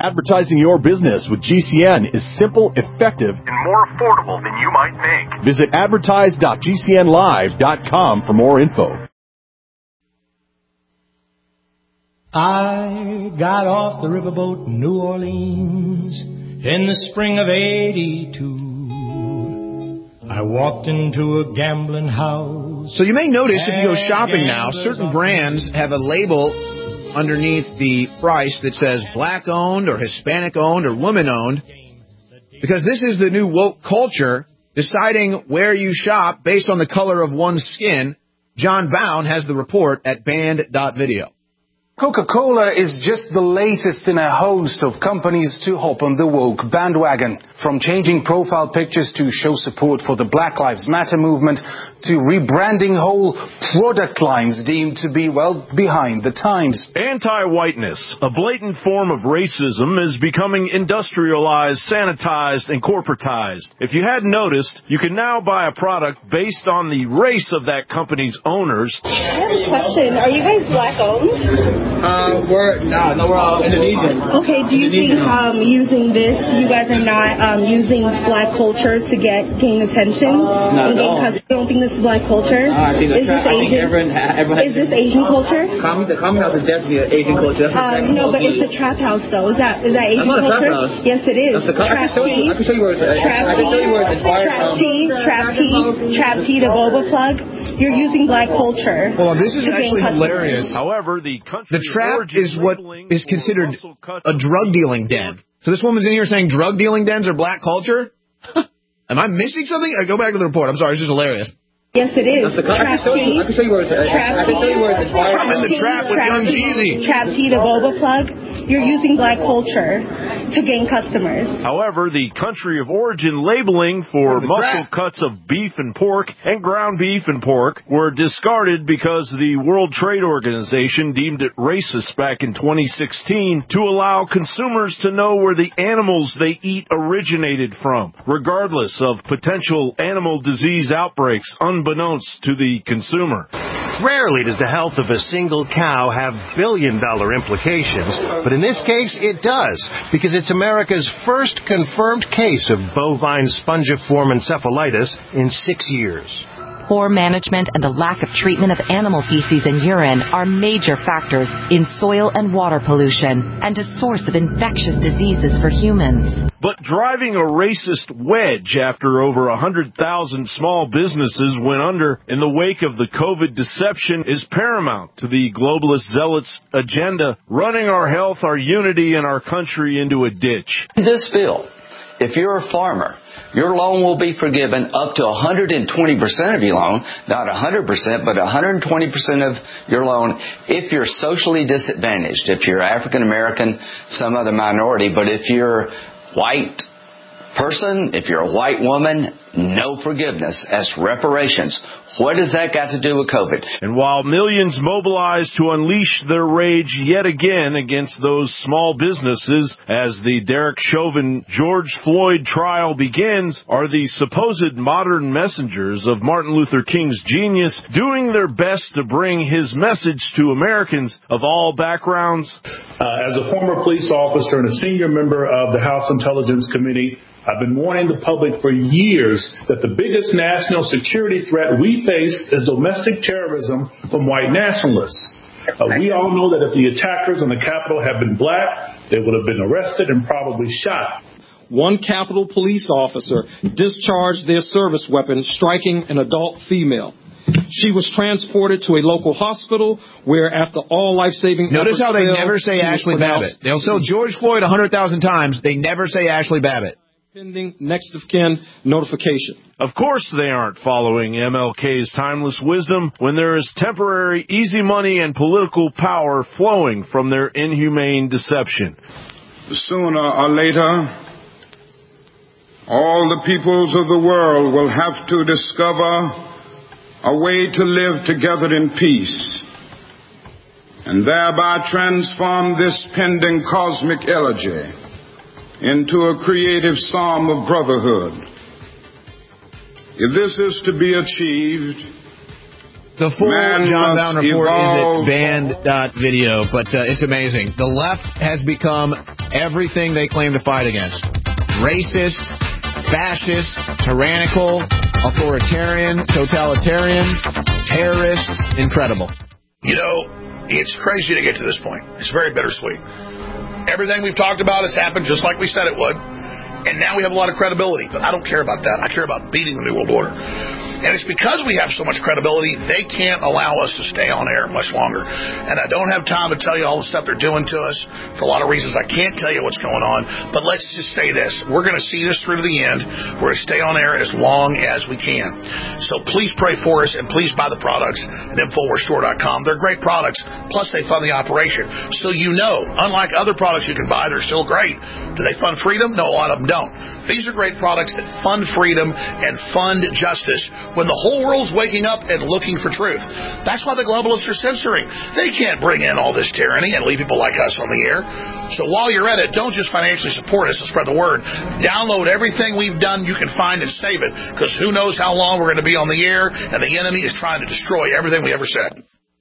Advertising your business with GCN is simple, effective, and more affordable than you might think. Visit advertise.gcnlive.com for more info. I got off the riverboat in New Orleans in the spring of '82. I walked into a gambling house. So you may notice if you go shopping now, certain brands have a label underneath the price that says black-owned or Hispanic-owned or woman-owned, because this is the new woke culture, deciding where you shop based on the color of one's skin. John Bound has the report at band.video. Coca-Cola is just the latest in a host of companies to hop on the woke bandwagon. From changing profile pictures to show support for the Black Lives Matter movement to rebranding whole product lines deemed to be, well, behind the times. Anti-whiteness, a blatant form of racism, is becoming industrialized, sanitized, and corporatized. If you hadn't noticed, you can now buy a product based on the race of that company's owners. I have a question. Are you guys black-owned? We're all Indonesian. Okay, do you think using this, you guys are not using black culture to gain attention? No, because you don't think this is black culture? I think is this Asian? Everyone is this Asian culture? The common house is definitely an Asian culture. No, but it's a trap house though. Is that Asian culture? Yes, it is. I can show you where it's Trap tea, the boba plug. You're using black culture. Well, this is actually hilarious. However, the trap is what is considered a drug dealing den. So this woman's in here saying drug dealing dens are black culture? Am I missing something? Go back to the report. I'm sorry, it's just hilarious. Yes, it is. I can show you where it's I'm in the trap with Young Jeezy. Trap tea, the boba plug. You're using black culture to gain customers. However, the country of origin labeling for muscle cuts of beef and pork and ground beef and pork were discarded because the World Trade Organization deemed it racist back in 2016 to allow consumers to know where the animals they eat originated from, regardless of potential animal disease outbreaks unbeknownst to the consumer. Rarely does the health of a single cow have billion-dollar implications, but in this case it does, because it's America's first confirmed case of bovine spongiform encephalitis in 6 years. Poor management and the lack of treatment of animal feces and urine are major factors in soil and water pollution and a source of infectious diseases for humans. But driving a racist wedge after over 100,000 small businesses went under in the wake of the COVID deception is paramount to the globalist zealots' agenda, running our health, our unity, and our country into a ditch. This bill, if you're a farmer, your loan will be forgiven up to 120% of your loan, not 100%, but 120% of your loan if you're socially disadvantaged, if you're African American, some other minority. But if you're white person, if you're a white woman, no forgiveness. That's reparations. What has that got to do with COVID? And while millions mobilize to unleash their rage yet again against those small businesses as the Derek Chauvin George Floyd trial begins, are the supposed modern messengers of Martin Luther King's genius doing their best to bring his message to Americans of all backgrounds? As a former police officer and a senior member of the House Intelligence Committee, I've been warning the public for years that the biggest national security threat we face is domestic terrorism from white nationalists. We all know that if the attackers on the Capitol had been black, they would have been arrested and probably shot. One Capitol police officer discharged their service weapon, striking an adult female. She was transported to a local hospital where, after all life-saving Notice how they never say Ashley Babbitt. They'll say George Floyd 100,000 times. They never say Ashley Babbitt. Pending next of kin notification. Of course they aren't following MLK's timeless wisdom when there is temporary, easy money and political power flowing from their inhumane deception. Sooner or later, all the peoples of the world will have to discover a way to live together in peace and thereby transform this pending cosmic elegy into a creative psalm of brotherhood. If this is to be achieved, The full John Bowden report is at band.video, but it's amazing. The left has become everything they claim to fight against. Racist, fascist, tyrannical, authoritarian, totalitarian, terrorist, incredible. You know, it's crazy to get to this point. It's very bittersweet. Everything we've talked about has happened just like we said it would, and now we have a lot of credibility, but I don't care about that. I care about beating the New World Order. And it's because we have so much credibility, they can't allow us to stay on air much longer. And I don't have time to tell you all the stuff they're doing to us for a lot of reasons. I can't tell you what's going on, but let's just say this. We're going to see this through to the end. We're going to stay on air as long as we can. So please pray for us, and please buy the products at InfoWarsStore.com. They're great products, plus they fund the operation. So you know, unlike other products you can buy, they're still great. Do they fund freedom? No, a lot of them don't. These are great products that fund freedom and fund justice when the whole world's waking up and looking for truth. That's why the globalists are censoring. They can't bring in all this tyranny and leave people like us on the air. So while you're at it, don't just financially support us and spread the word. Download everything we've done you can find and save it, because who knows how long we're going to be on the air, and the enemy is trying to destroy everything we ever said.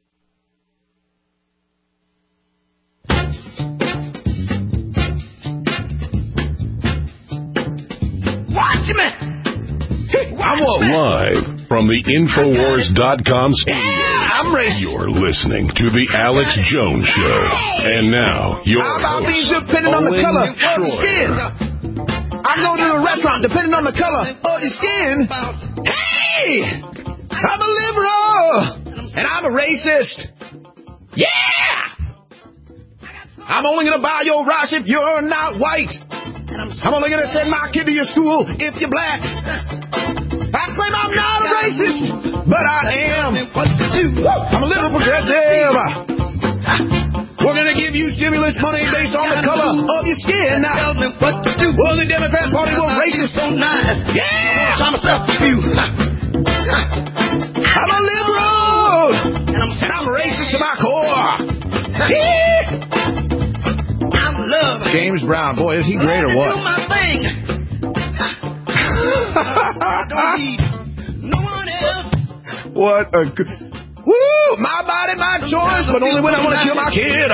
I'm live from the Infowars.com studio. You're listening to the Alex Jones Show. And now, your How about host, these depending on the color of the Troy. skin? I go to a restaurant, depending on the color of the skin. Hey! I'm a liberal! And I'm a racist. Yeah! I'm only going to buy your rice if you're not white. I'm only going to send my kid to your school if you're black. I claim I'm not a racist, but I am. I'm a little progressive. We're going to give you stimulus money based on the color of your skin. Well, the Democrat Party was racist. Yeah! I'm a liberal, and I'm racist to my core. Yeah! James Brown, boy, is he great or what? What a good... Woo! My body, my choice, but only when I want to kill my kid.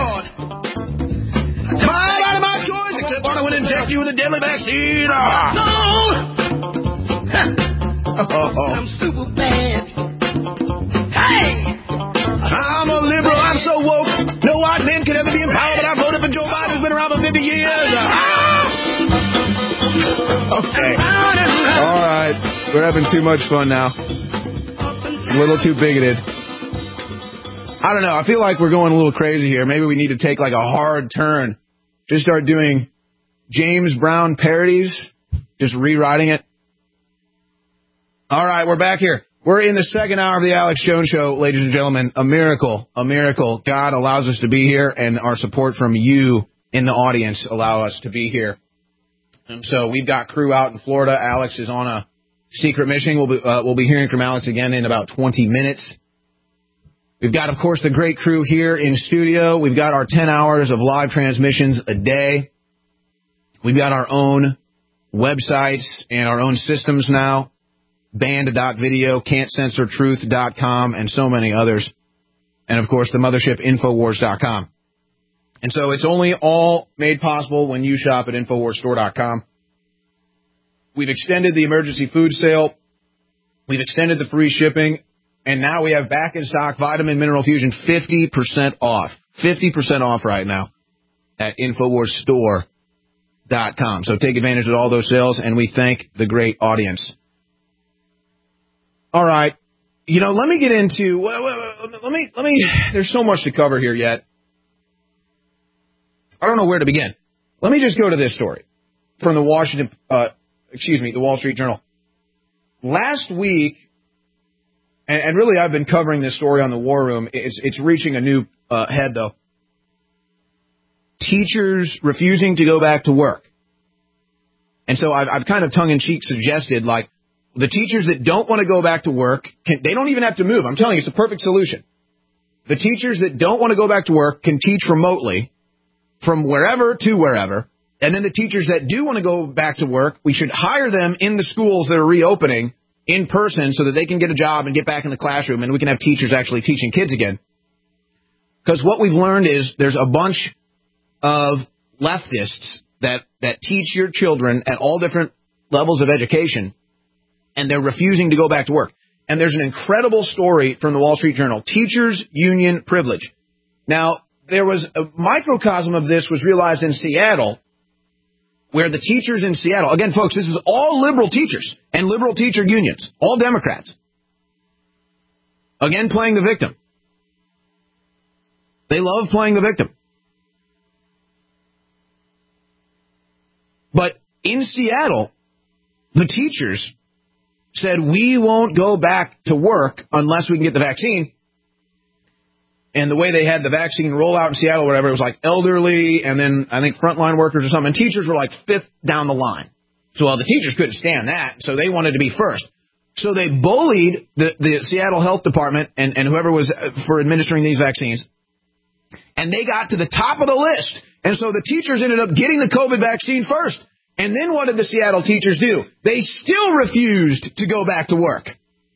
My body, my choice, except when I want to inject you with a deadly vaccine. I'm super bad. Hey! I'm a liberal. I'm so woke. No white men could ever be in power, but I voted for Joe Biden, who's been around for 50 years. Okay. All right. We're having too much fun now. It's a little too bigoted. I don't know. I feel like we're going a little crazy here. Maybe we need to take like a hard turn. Just start doing James Brown parodies. Just rewriting it. All right. We're back here. We're in the second hour of the Alex Jones Show, ladies and gentlemen. A miracle, a miracle. God allows us to be here, and our support from you in the audience allow us to be here. And so we've got crew out in Florida. Alex is on a secret mission. We'll be hearing from Alex again in about 20 minutes. We've got, of course, the great crew here in studio. We've got our 10 hours of live transmissions a day. We've got our own websites and our own systems now. Band.video, Can'tCensorTruth.com, and so many others. And, of course, the mothership, Infowars.com. And so it's only all made possible when you shop at InfoWarsStore.com. We've extended the emergency food sale. We've extended the free shipping. And now we have back in stock Vitamin Mineral Fusion 50% off. 50% off right now at InfoWarsStore.com. So take advantage of all those sales, and we thank the great audience. All right. You know, let me get into, let me, there's so much to cover here yet. I don't know where to begin. Let me just go to this story from the Wall Street Journal. Last week, and really I've been covering this story on the War Room. It's reaching a new head, though. Teachers refusing to go back to work. And so I've kind of tongue-in-cheek suggested, like, the teachers that don't want to go back to work, they don't even have to move. I'm telling you, it's a perfect solution. The teachers that don't want to go back to work can teach remotely from wherever to wherever. And then the teachers that do want to go back to work, we should hire them in the schools that are reopening in person so that they can get a job and get back in the classroom and we can have teachers actually teaching kids again. Because what we've learned is there's a bunch of leftists that teach your children at all different levels of education, and they're refusing to go back to work. And there's an incredible story from the Wall Street Journal, Teachers Union Privilege. Now, there was a microcosm of this was realized in Seattle, where the teachers in Seattle, again, folks, this is all liberal teachers and liberal teacher unions, all Democrats. Again, playing the victim. They love playing the victim. But in Seattle, the teachers said, we won't go back to work unless we can get the vaccine. And the way they had the vaccine rollout in Seattle or whatever, it was like elderly and then I think frontline workers or something. And teachers were like fifth down the line. So the teachers couldn't stand that, so they wanted to be first. So they bullied the Seattle Health Department and whoever was for administering these vaccines. And they got to the top of the list. And so the teachers ended up getting the COVID vaccine first. And then what did the Seattle teachers do? They still refused to go back to work.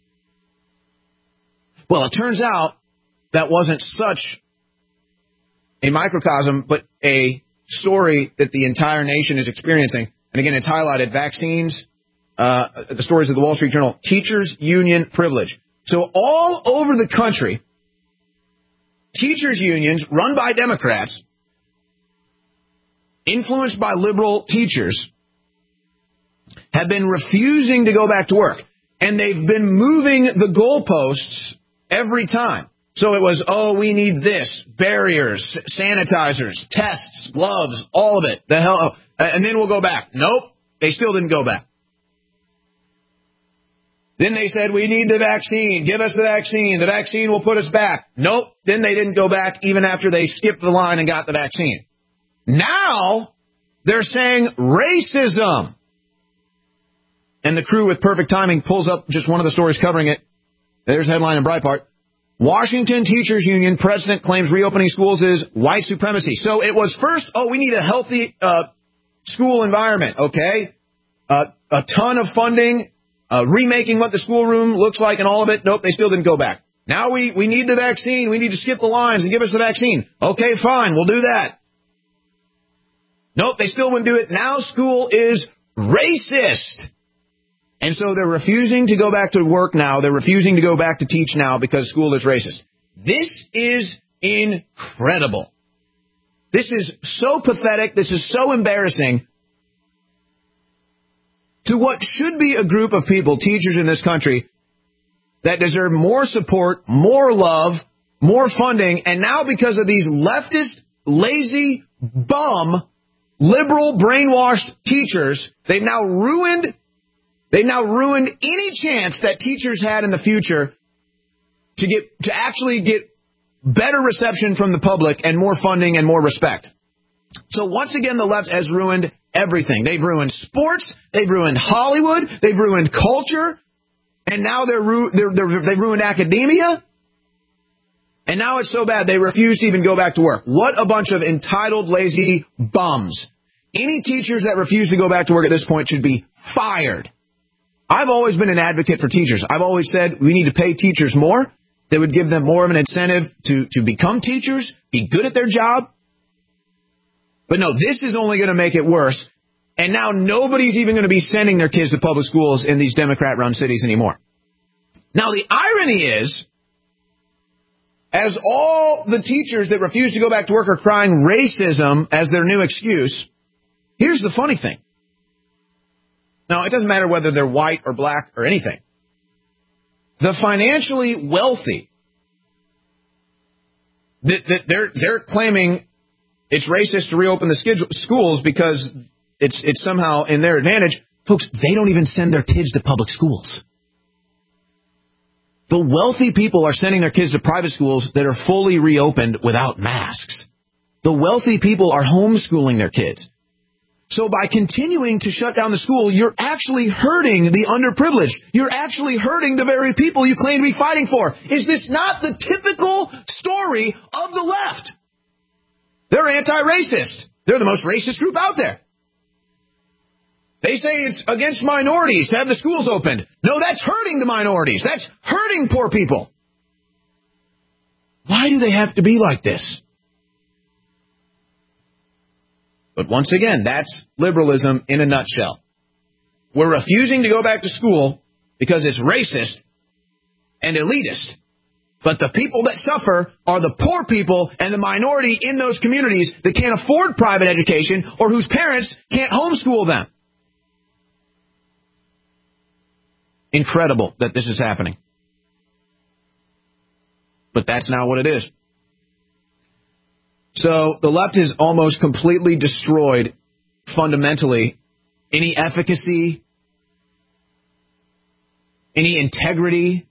Well, it turns out that wasn't such a microcosm, but a story that the entire nation is experiencing. And again, it's highlighted vaccines, the stories of the Wall Street Journal, Teachers Union Privilege. So all over the country, teachers unions run by Democrats, influenced by liberal teachers, have been refusing to go back to work. And they've been moving the goalposts every time. So it was, we need this, barriers, sanitizers, tests, gloves, all of it. The hell, and then we'll go back. Nope, they still didn't go back. Then they said, we need the vaccine. Give us the vaccine. The vaccine will put us back. Nope. Then they didn't go back even after they skipped the line and got the vaccine. Now they're saying racism. And the crew with perfect timing pulls up just one of the stories covering it. There's a headline in Breitbart. Washington Teachers Union president claims reopening schools is white supremacy. So it was first, we need a healthy school environment. Okay. A ton of funding. Remaking what the schoolroom looks like and all of it. Nope, they still didn't go back. Now we need the vaccine. We need to skip the lines and give us the vaccine. Okay, fine, we'll do that. Nope, they still wouldn't do it. Now school is racist. And so they're refusing to go back to work now. They're refusing to go back to teach now because school is racist. This is incredible. This is so pathetic. This is so embarrassing. To what should be a group of people, teachers in this country, that deserve more support, more love, more funding, and now because of these leftist, lazy, bum, liberal, brainwashed teachers, they've now ruined any chance that teachers had in the future to actually get better reception from the public and more funding and more respect. So once again, the left has ruined everything. They've ruined sports. They've ruined Hollywood. They've ruined culture. And now they've ruined academia. And now it's so bad they refuse to even go back to work. What a bunch of entitled, lazy bums. Any teachers that refuse to go back to work at this point should be fired. I've always been an advocate for teachers. I've always said we need to pay teachers more. That would give them more of an incentive to become teachers, be good at their job. But no, this is only going to make it worse. And now nobody's even going to be sending their kids to public schools in these Democrat-run cities anymore. Now, the irony is, as all the teachers that refuse to go back to work are crying racism as their new excuse, here's the funny thing. Now, it doesn't matter whether they're white or black or anything. The financially wealthy, they're claiming it's racist to reopen the schools because it's somehow in their advantage. Folks, they don't even send their kids to public schools. The wealthy people are sending their kids to private schools that are fully reopened without masks. The wealthy people are homeschooling their kids. So by continuing to shut down the school, you're actually hurting the underprivileged. You're actually hurting the very people you claim to be fighting for. Is this not the typical story of the left? They're anti-racist. They're the most racist group out there. They say it's against minorities to have the schools opened. No, that's hurting the minorities. That's hurting poor people. Why do they have to be like this? But once again, that's liberalism in a nutshell. We're refusing to go back to school because it's racist and elitist. But the people that suffer are the poor people and the minority in those communities that can't afford private education or whose parents can't homeschool them. Incredible that this is happening. But that's not what it is. So the left has almost completely destroyed, fundamentally, any efficacy, any integrity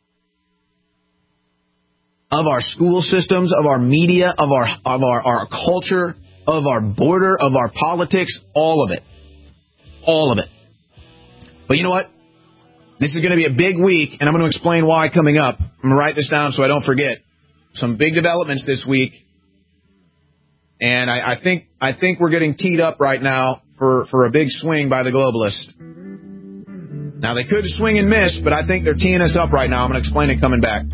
of our school systems, of our media, of our culture, of our border, of our politics, all of it. All of it. But you know what? This is going to be a big week, and I'm going to explain why coming up. I'm going to write this down so I don't forget. Some big developments this week. And I think we're getting teed up right now for a big swing by the globalists. Now, they could swing and miss, but I think they're teeing us up right now. I'm going to explain it coming back.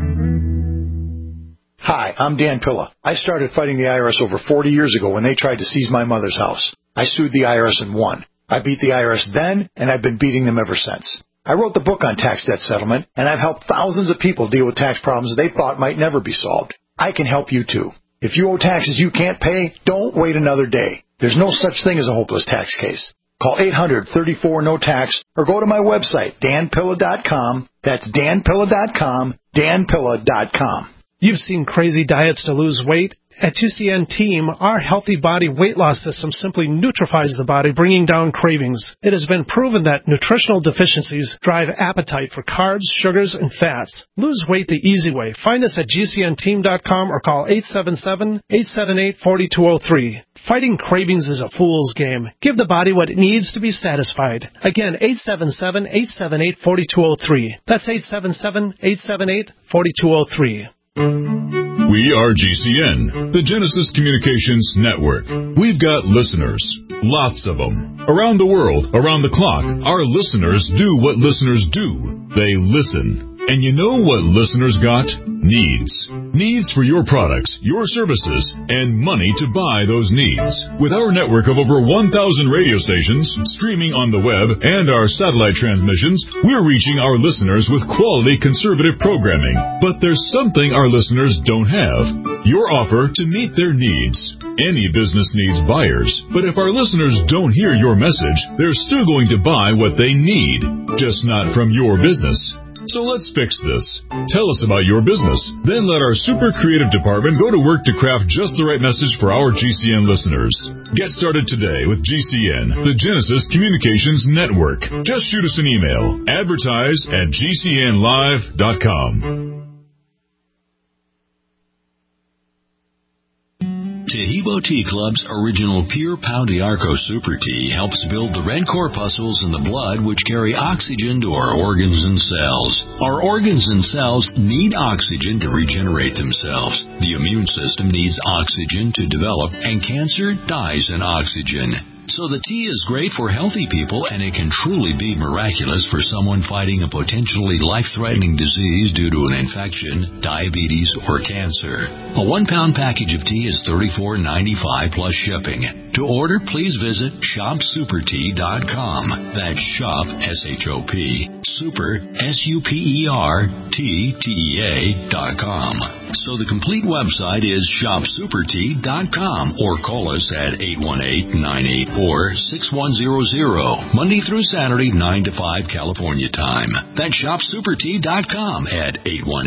Hi, I'm Dan Pilla. I started fighting the IRS over 40 years ago when they tried to seize my mother's house. I sued the IRS and won. I beat the IRS then, and I've been beating them ever since. I wrote the book on tax debt settlement, and I've helped thousands of people deal with tax problems they thought might never be solved. I can help you, too. If you owe taxes you can't pay, don't wait another day. There's no such thing as a hopeless tax case. Call 800-34-NO-TAX or go to my website, danpilla.com. That's danpilla.com, danpilla.com. You've seen crazy diets to lose weight. At GCN Team, our healthy body weight loss system simply neutralizes the body, bringing down cravings. It has been proven that nutritional deficiencies drive appetite for carbs, sugars, and fats. Lose weight the easy way. Find us at GCNteam.com or call 877-878-4203. Fighting cravings is a fool's game. Give the body what it needs to be satisfied. Again, 877-878-4203. That's 877-878-4203. We are GCN, the Genesis Communications Network. We've got listeners, lots of them. Around the world, around the clock, our listeners do what listeners do. They listen. And you know what listeners got? Needs. Needs for your products, your services, and money to buy those needs. With our network of over 1,000 radio stations, streaming on the web, and our satellite transmissions, we're reaching our listeners with quality conservative programming. But there's something our listeners don't have. Your offer to meet their needs. Any business needs buyers, but if our listeners don't hear your message, they're still going to buy what they need, just not from your business. So let's fix this. Tell us about your business. Then let our super creative department go to work to craft just the right message for our GCN listeners. Get started today with GCN, the Genesis Communications Network. Just shoot us an email. Advertise@GCNlive.com. Taheebo Tea Club's original Pure Pau d'Arco Super Tea helps build the red corpuscles in the blood which carry oxygen to our organs and cells. Our organs and cells need oxygen to regenerate themselves. The immune system needs oxygen to develop, and cancer dies in oxygen. So the tea is great for healthy people, and it can truly be miraculous for someone fighting a potentially life-threatening disease due to an infection, diabetes, or cancer. A 1-pound package of tea is $34.95 plus shipping. To order, please visit shopsupertea.com. That's shop, S-H-O-P, super, SUPERTTEA.com. So the complete website is shopsupertea.com, or call us at 818-984-6100, Monday through Saturday, 9 to 5 California time. That's shopsupertea.com at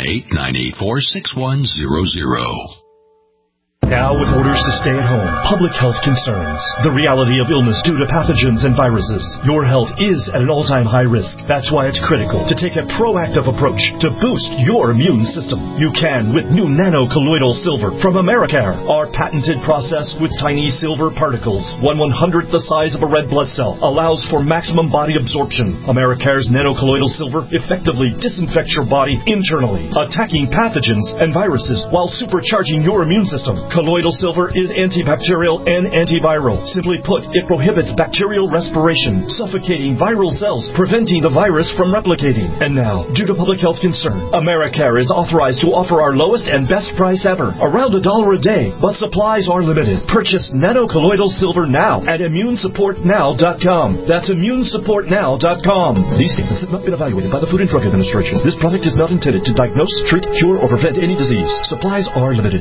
818-984-6100. Now, with orders to stay at home, public health concerns, the reality of illness due to pathogens and viruses, your health is at an all-time high risk. That's why it's critical to take a proactive approach to boost your immune system. You can with new nano-colloidal silver from Americare. Our patented process with tiny silver particles, 1/100th the size of a red blood cell, allows for maximum body absorption. Americare's nano-colloidal silver effectively disinfects your body internally, attacking pathogens and viruses while supercharging your immune system. Colloidal silver is antibacterial and antiviral. Simply put, it prohibits bacterial respiration, suffocating viral cells, preventing the virus from replicating. And now, due to public health concern, Americare is authorized to offer our lowest and best price ever, around $1 a day, but supplies are limited. Purchase nanocolloidal silver now at immunesupportnow.com. That's immunesupportnow.com. These statements have not been evaluated by the Food and Drug Administration. This product is not intended to diagnose, treat, cure, or prevent any disease. Supplies are limited.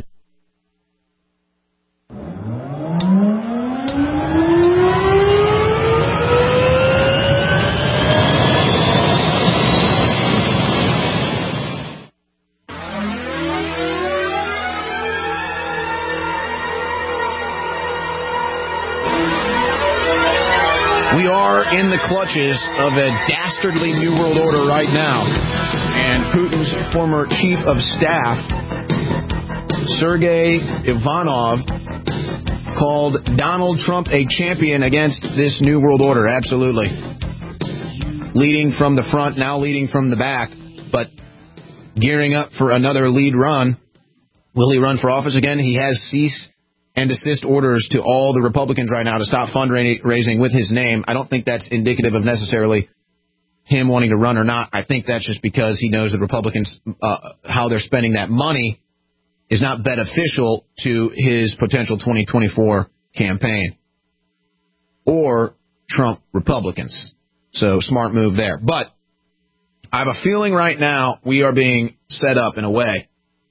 We are in the clutches of a dastardly New World Order right now. And Putin's former chief of staff, Sergei Ivanov, called Donald Trump a champion against this New World Order. Absolutely. Leading from the front, now leading from the back, but gearing up for another lead run. Will he run for office again? He has cease and desist orders to all the Republicans right now to stop fundraising with his name. I don't think that's indicative of necessarily him wanting to run or not. I think that's just because he knows that Republicans, how they're spending that money is not beneficial to his potential 2024 campaign or Trump Republicans. So smart move there. But I have a feeling right now we are being set up in a way.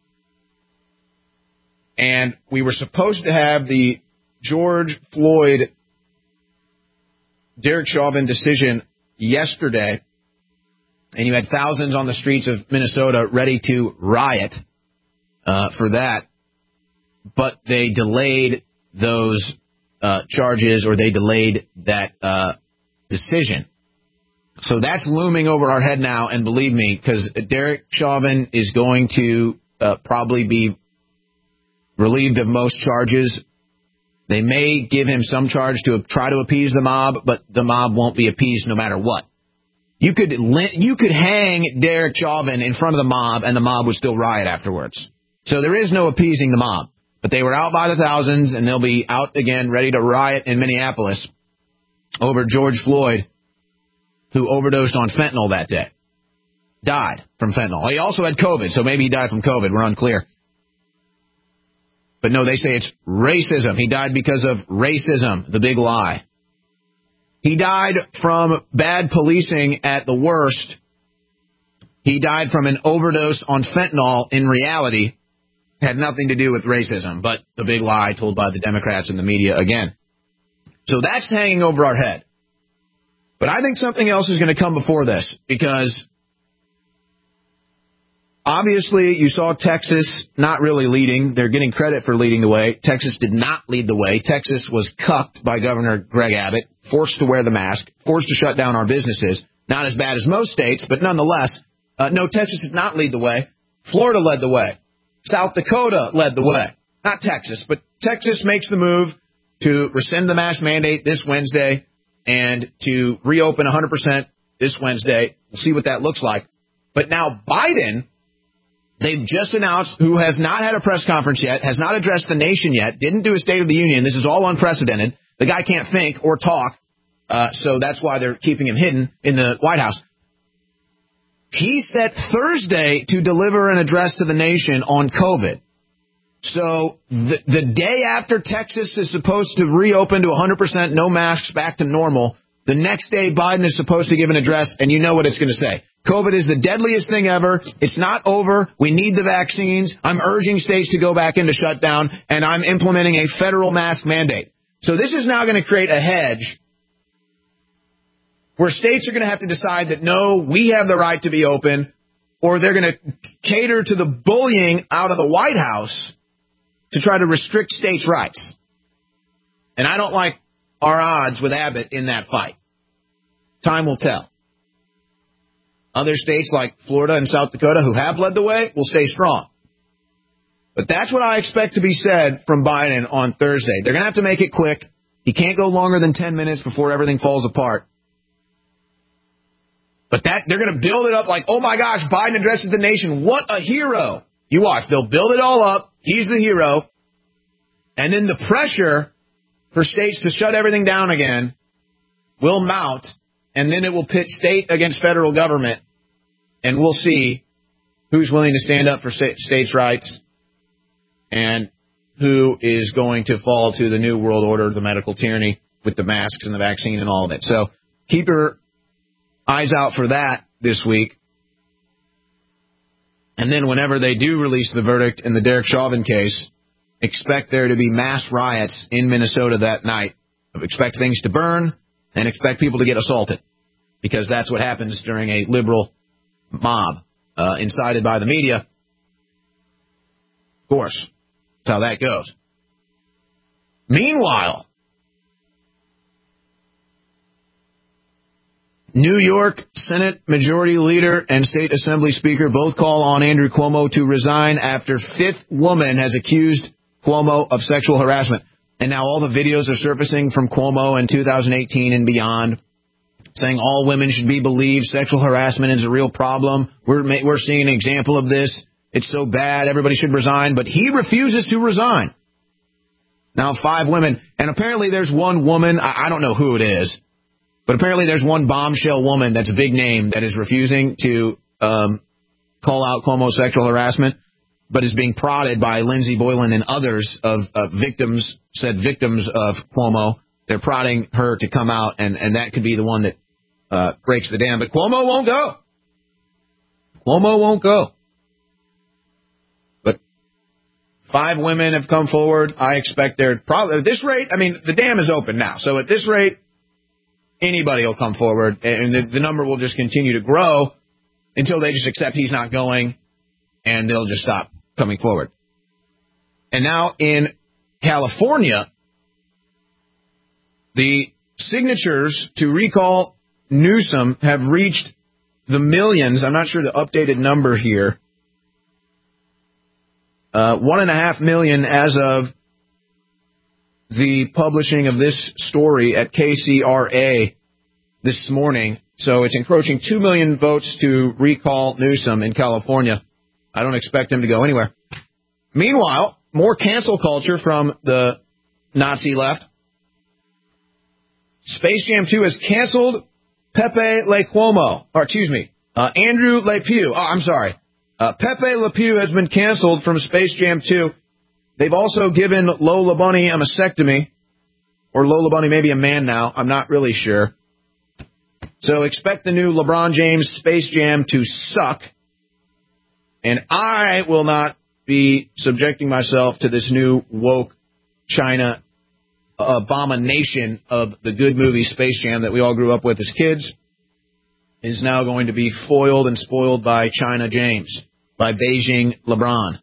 And we were supposed to have the George Floyd, Derek Chauvin decision yesterday, and you had thousands on the streets of Minnesota ready to riot for that, but they delayed those charges, or they delayed that decision. So that's looming over our head now, and believe me, because Derek Chauvin is going to probably be relieved of most charges. They may give him some charge to try to appease the mob, but the mob won't be appeased no matter what. You could hang Derek Chauvin in front of the mob, and the mob would still riot afterwards. So there is no appeasing the mob. But they were out by the thousands, and they'll be out again ready to riot in Minneapolis over George Floyd, who overdosed on fentanyl that day. Died from fentanyl. He also had COVID, so maybe he died from COVID. We're unclear. But no, they say it's racism. He died because of racism, the big lie. He died from bad policing at the worst. He died from an overdose on fentanyl in reality. Had nothing to do with racism, but the big lie told by the Democrats and the media again. So that's hanging over our head. But I think something else is going to come before this, because obviously, you saw Texas not really leading. They're getting credit for leading the way. Texas did not lead the way. Texas was cucked by Governor Greg Abbott, forced to wear the mask, forced to shut down our businesses. Not as bad as most states, but nonetheless, no, Texas did not lead the way. Florida led the way. South Dakota led the way. Not Texas, but Texas makes the move to rescind the mask mandate this Wednesday and to reopen 100% this Wednesday. We'll see what that looks like. But now Biden, they've just announced, who has not had a press conference yet, has not addressed the nation yet, didn't do a State of the Union. This is all unprecedented. The guy can't think or talk, so that's why they're keeping him hidden in the White House. He set Thursday to deliver an address to the nation on COVID. So the day after Texas is supposed to reopen to 100%, no masks, back to normal, the next day Biden is supposed to give an address, and you know what it's going to say. COVID is the deadliest thing ever. It's not over. We need the vaccines. I'm urging states to go back into shutdown, and I'm implementing a federal mask mandate. So this is now going to create a hedge where states are going to have to decide that, no, we have the right to be open, or they're going to cater to the bullying out of the White House to try to restrict states' rights. And I don't like our odds with Abbott in that fight. Time will tell. Other states like Florida and South Dakota, who have led the way, will stay strong. But that's what I expect to be said from Biden on Thursday. They're going to have to make it quick. He can't go longer than 10 minutes before everything falls apart. But they're going to build it up like, oh my gosh, Biden addresses the nation. What a hero. You watch. They'll build it all up. He's the hero. And then the pressure for states to shut everything down again will mount, and then it will pit state against federal government, and we'll see who's willing to stand up for states' rights and who is going to fall to the new world order, the medical tyranny with the masks and the vaccine and all of it. So keep your eyes out for that this week. And then whenever they do release the verdict in the Derek Chauvin case, expect there to be mass riots in Minnesota that night. Expect things to burn and expect people to get assaulted, because that's what happens during a liberal mob incited by the media. Of course, that's how that goes. Meanwhile, New York Senate Majority Leader and State Assembly Speaker both call on Andrew Cuomo to resign after fifth woman has accused Cuomo of sexual harassment. And now all the videos are surfacing from Cuomo in 2018 and beyond, saying all women should be believed. Sexual harassment is a real problem. We're seeing an example of this. It's so bad, everybody should resign. But he refuses to resign. Now 5 women. And apparently there's one woman, I don't know who it is, but apparently there's one bombshell woman that's a big name that is refusing to call out Cuomo's sexual harassment, but is being prodded by Lindsey Boylan and others of victims of Cuomo. They're prodding her to come out, and that could be the one that breaks the dam. But Cuomo won't go. Cuomo won't go. But 5 women have come forward. I expect they're probably, at this rate, I mean, the dam is open now. So at this rate, anybody will come forward, and the number will just continue to grow until they just accept he's not going, and they'll just stop coming forward. And now in California, the signatures to recall Newsom have reached the millions. I'm not sure the updated number here. 1.5 million as of the publishing of this story at KCRA this morning. So it's encroaching 2 million votes to recall Newsom in California. I don't expect him to go anywhere. Meanwhile, more cancel culture from the Nazi left. Space Jam 2 has canceled Pepe Le Cuomo. Andrew Le Pew. Pepe Le Pew has been canceled from Space Jam 2. They've also given Lola Bunny a mastectomy. Or Lola Bunny may be a man now. I'm not really sure. So expect the new LeBron James Space Jam to suck. And I will not be subjecting myself to this new woke China abomination of the good movie Space Jam that we all grew up with as kids. Is now going to be foiled and spoiled by China James, by Beijing LeBron.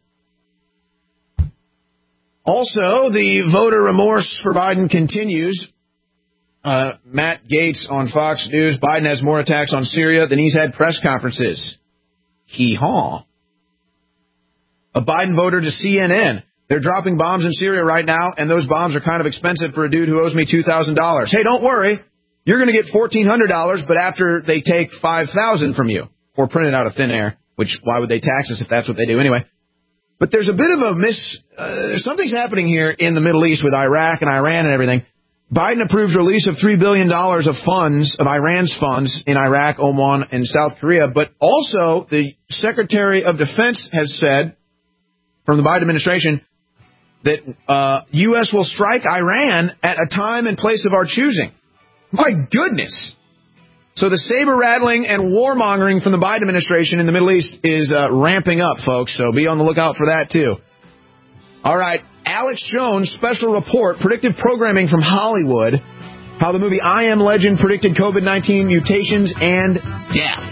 Also, the voter remorse for Biden continues. Matt Gaetz on Fox News. Biden has more attacks on Syria than he's had press conferences. Hee-haw. A Biden voter to CNN. They're dropping bombs in Syria right now, and those bombs are kind of expensive for a dude who owes me $2,000. Hey, don't worry. You're going to get $1,400, but after they take $5,000 from you, or print it out of thin air, which why would they tax us if that's what they do anyway? But there's a bit of a something's happening here in the Middle East with Iraq and Iran and everything. Biden approves release of $3 billion of funds, of Iran's funds in Iraq, Oman, and South Korea. But also the Secretary of Defense has said from the Biden administration that U.S. will strike Iran at a time and place of our choosing. My goodness. So the saber-rattling and warmongering from the Biden administration in the Middle East is ramping up, folks. So be on the lookout for that, too. All right. Alex Jones, special report, predictive programming from Hollywood. How the movie I Am Legend predicted COVID-19 mutations and death.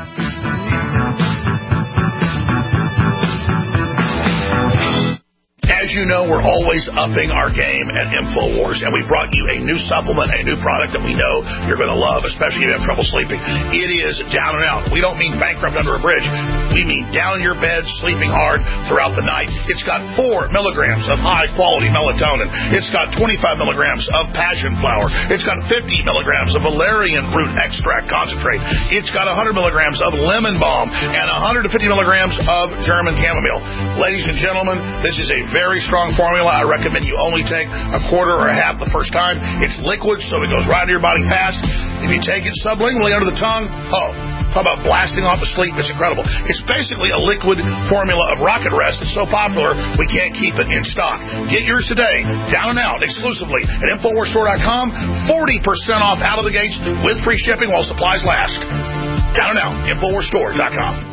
As you know, we're always upping our game at InfoWars, and we brought you a new supplement, a new product that we know you're going to love, especially if you have trouble sleeping. It is down and out. We don't mean bankrupt under a bridge. We mean down in your bed, sleeping hard throughout the night. It's got 4 milligrams of high-quality melatonin. It's got 25 milligrams of passion flower. It's got 50 milligrams of valerian root extract concentrate. It's got 100 milligrams of lemon balm and 150 milligrams of German chamomile. Ladies and gentlemen, this is a very strong formula. I recommend you only take a quarter or a half the first time. It's liquid, so it goes right to your body fast. If you take it sublingually under the tongue, talk about blasting off to sleep. It's incredible. It's basically a liquid formula of Rocket Rest. It's so popular, we can't keep it in stock. Get yours today, down and out, exclusively at InfoWarsStore.com. 40% off out of the gates with free shipping while supplies last. Down and out, InfoWarsStore.com.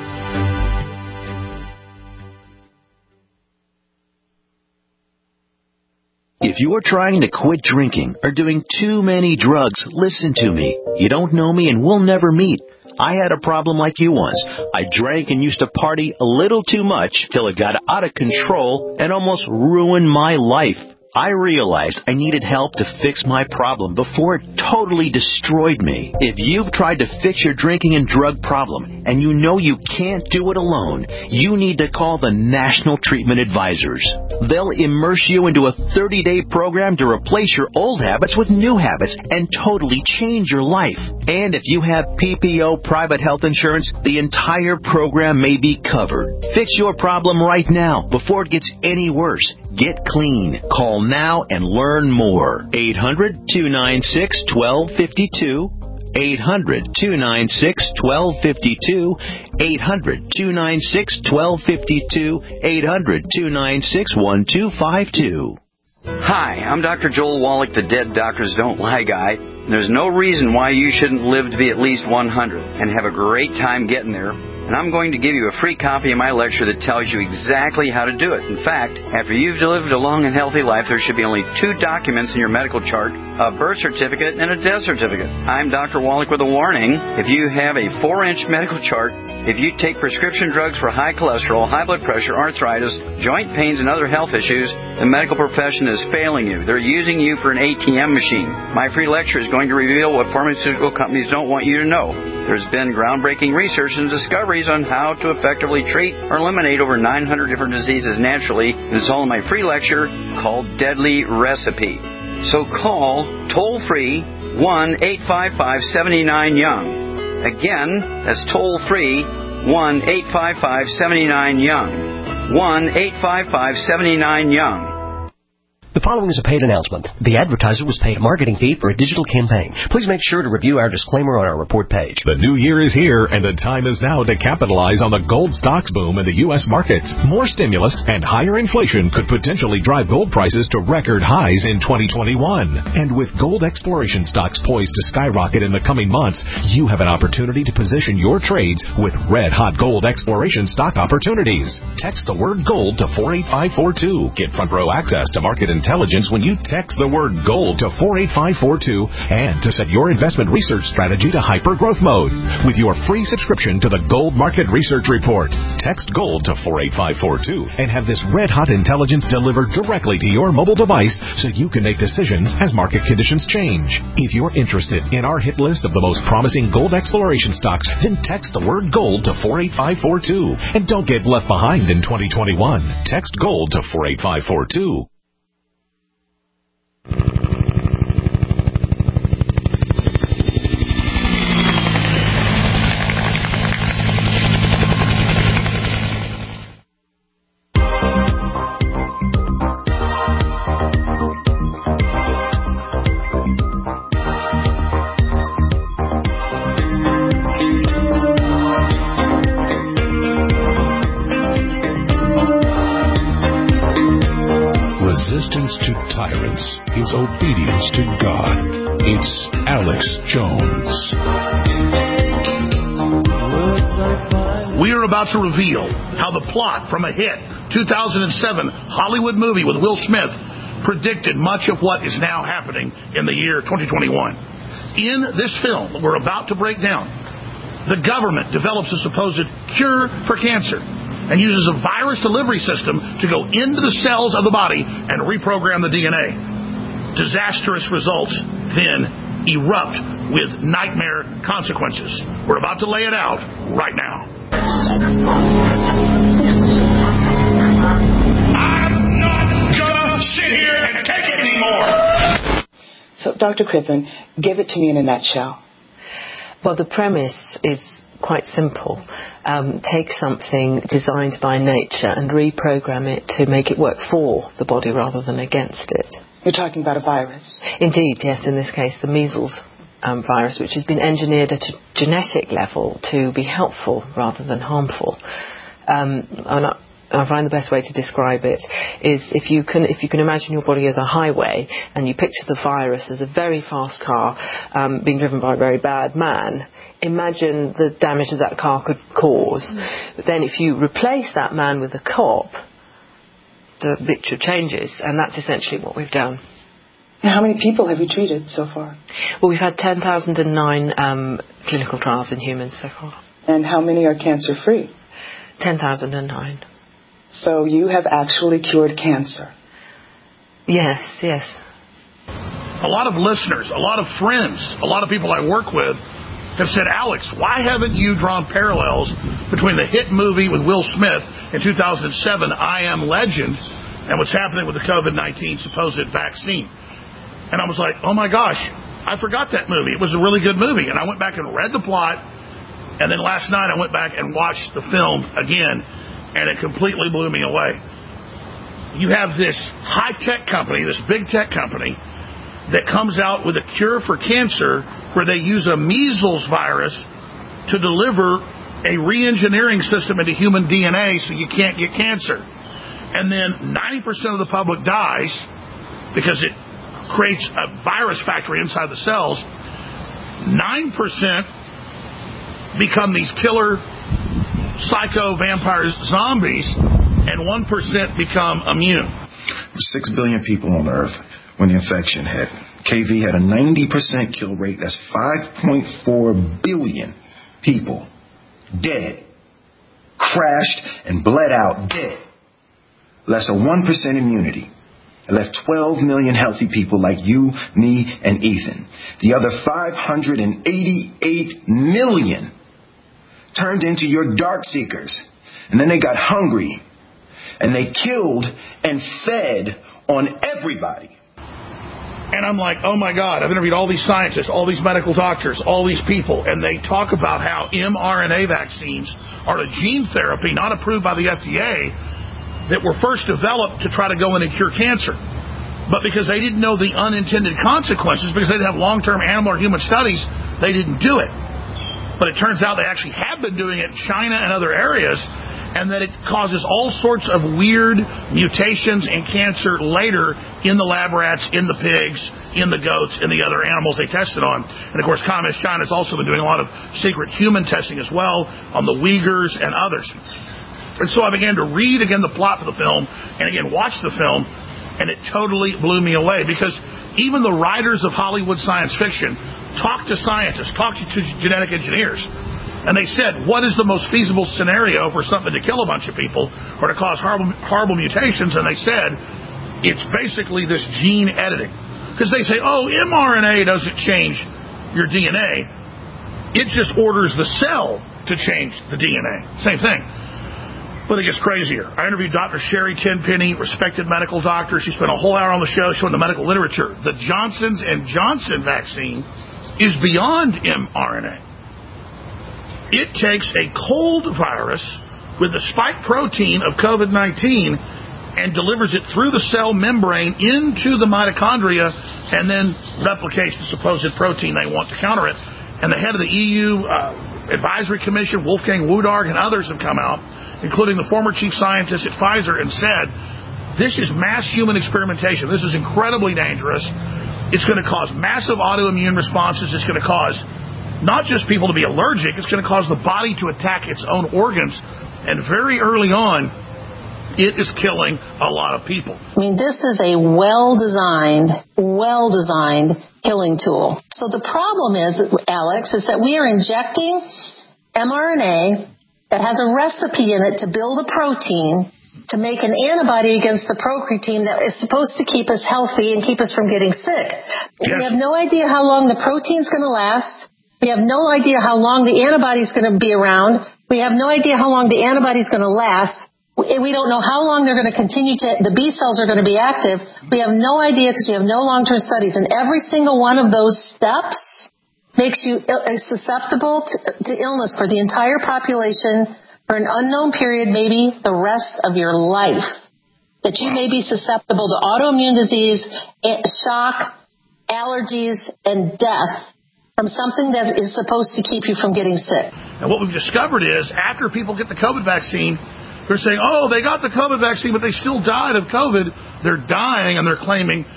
If you're trying to quit drinking or doing too many drugs, listen to me. You don't know me and we'll never meet. I had a problem like you once. I drank and used to party a little too much till it got out of control and almost ruined my life. I realized I needed help to fix my problem before it totally destroyed me. If you've tried to fix your drinking and drug problem and you know you can't do it alone, you need to call the National Treatment Advisors. They'll immerse you into a 30-day program to replace your old habits with new habits and totally change your life. And if you have PPO private health insurance, the entire program may be covered. Fix your problem right now before it gets any worse. Get clean. Call now and learn more. 800-296-1252. 800-296-1252. 800-296-1252. 800-296-1252. Hi, I'm Dr. Joel Wallach, the Dead Doctors Don't Lie guy. There's no reason why you shouldn't live to be at least 100 and have a great time getting there. And I'm going to give you a free copy of my lecture that tells you exactly how to do it. In fact, after you've lived a long and healthy life, there should be only 2 documents in your medical chart, a birth certificate and a death certificate. I'm Dr. Wallach with a warning. If you have a 4-inch medical chart, if you take prescription drugs for high cholesterol, high blood pressure, arthritis, joint pains, and other health issues, the medical profession is failing you. They're using you for an ATM machine. My free lecture is going to reveal what pharmaceutical companies don't want you to know. There's been groundbreaking research and discoveries on how to effectively treat or eliminate over 900 different diseases naturally. And it's all in my free lecture called Deadly Recipe. So call toll-free 1-855-79-YOUNG. Again, that's toll-free 1-855-79-YOUNG. 1-855-79-YOUNG. The following is a paid announcement. The advertiser was paid a marketing fee for a digital campaign. Please make sure to review our disclaimer on our report page. The new year is here, and the time is now to capitalize on the gold stocks boom in the U.S. markets. More stimulus and higher inflation could potentially drive gold prices to record highs in 2021. And with gold exploration stocks poised to skyrocket in the coming months, you have an opportunity to position your trades with red-hot gold exploration stock opportunities. Text the word gold to 48542. Get front row access to market intelligence when you text the word gold to 48542 and to set your investment research strategy to hyper growth mode with your free subscription to the Gold Market Research Report. Text gold to 48542 and have this red hot intelligence delivered directly to your mobile device so you can make decisions as market conditions change. If you're interested in our hit list of the most promising gold exploration stocks, then text the word gold to 48542 and don't get left behind in 2021. Text gold to 48542. Resistance to tyrants is obedience to God. It's Alex Jones. We are about to reveal how the plot from a hit 2007 Hollywood movie with Will Smith predicted much of what is now happening in the year 2021. In this film that we're about to break down, the government develops a supposed cure for cancer and uses a virus delivery system to go into the cells of the body and reprogram the DNA. Disastrous results then erupt with nightmare consequences. We're about to lay it out right now. I'm not gonna sit here and take it anymore. So, Dr. Crippen, give it to me in a nutshell. Well, the premise is quite simple. Take something designed by nature and reprogram it to make it work for the body rather than against it. You're talking about a virus? Indeed, yes. In this case, the measles virus, which has been engineered at a genetic level to be helpful rather than harmful. I find the best way to describe it is if you can imagine your body as a highway and you picture the virus as a very fast car being driven by a very bad man, imagine the damage that car could cause. But then if you replace that man with a cop, the picture changes, and that's essentially what we've done. Now, how many people have you treated so far? Well, we've had 10,009 clinical trials in humans so far. And how many are cancer-free? 10,009. So you have actually cured cancer? Yes. A lot of listeners, a lot of friends, a lot of people I work with have said, Alex, why haven't you drawn parallels between the hit movie with Will Smith in 2007, I Am Legend, and what's happening with the COVID-19 supposed vaccine? And I was like, oh my gosh, I forgot that movie. It was a really good movie. And I went back and read the plot, and then last night I went back and watched the film again, and it completely blew me away. You have this high-tech company, this big tech company, that comes out with a cure for cancer where they use a measles virus to deliver a re-engineering system into human DNA so you can't get cancer. And then 90% of the public dies because it creates a virus factory inside the cells. 9% become these killer psycho vampire zombies, and 1% become immune. 6 billion people on Earth when the infection hit. KV had a 90% kill rate. That's 5.4 billion people dead, crashed and bled out dead. Less than 1% immunity. It left 12 million healthy people like you, me, and Ethan. The other 588 million turned into your dark seekers. And then they got hungry. And they killed and fed on everybody. And I'm like, oh my God, I've interviewed all these scientists, all these medical doctors, all these people, and they talk about how mRNA vaccines are a gene therapy not approved by the FDA that were first developed to try to go in and cure cancer. But because they didn't know the unintended consequences, because they didn't have long-term animal or human studies, they didn't do it. But it turns out they actually have been doing it in China and other areas, and that it causes all sorts of weird mutations and cancer later in the lab rats, in the pigs, in the goats, and the other animals they tested on. And, of course, Communist China has also been doing a lot of secret human testing as well on the Uyghurs and others. And so I began to read again the plot for the film and again watch the film, and it totally blew me away because even the writers of Hollywood science fiction talked to scientists, talked to genetic engineers, and they said, what is the most feasible scenario for something to kill a bunch of people or to cause horrible mutations? And they said, it's basically this gene editing. Because they say, oh, mRNA doesn't change your DNA. It just orders the cell to change the DNA. Same thing. But it gets crazier. I interviewed Dr. Sherry Tenpenny, respected medical doctor. She spent a whole hour on the show showing the medical literature. The Johnson & Johnson vaccine is beyond mRNA. It takes a cold virus with the spike protein of COVID-19 and delivers it through the cell membrane into the mitochondria and then replicates the supposed protein they want to counter it. And the head of the EU Advisory Commission, Wolfgang Wodarg, and others have come out, including the former chief scientist at Pfizer, and said, this is mass human experimentation. This is incredibly dangerous. It's going to cause massive autoimmune responses. It's going to cause not just people to be allergic, it's going to cause the body to attack its own organs. And very early on, it is killing a lot of people. I mean, this is a well-designed killing tool. So the problem is, Alex, is that we are injecting mRNA that has a recipe in it to build a protein to make an antibody against the protein that is supposed to keep us healthy and keep us from getting sick. Yes. We have no idea how long the protein's going to last. We have no idea how long the antibody's going to be around. We have no idea how long the antibody's going to last. We don't know how long they're going to continue the B cells are going to be active. We have no idea because we have no long-term studies. And every single one of those steps makes you susceptible to illness for the entire population for an unknown period, maybe the rest of your life. That you may be susceptible to autoimmune disease, shock, allergies, and death from something that is supposed to keep you from getting sick. And what we've discovered is after people get the COVID vaccine, they're saying, oh, they got the COVID vaccine, but they still died of COVID. They're dying, and they're claiming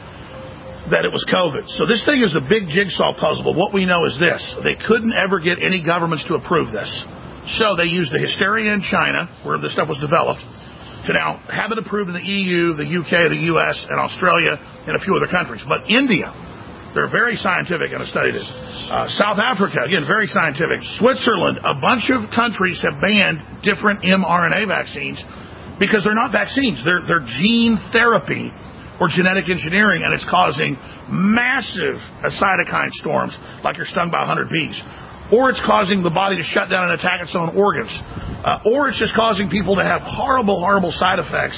that it was COVID. So this thing is a big jigsaw puzzle, but what we know is this. They couldn't ever get any governments to approve this. So they used the hysteria in China, where this stuff was developed, to now have it approved in the EU, the UK, the US, and Australia, and a few other countries. But India, they're very scientific and have studied it. South Africa, again, very scientific. Switzerland, a bunch of countries have banned different mRNA vaccines because they're not vaccines. They're gene therapy or genetic engineering, and it's causing massive cytokine storms like you're stung by 100 bees. Or it's causing the body to shut down and attack its own organs. Or it's just causing people to have horrible, horrible side effects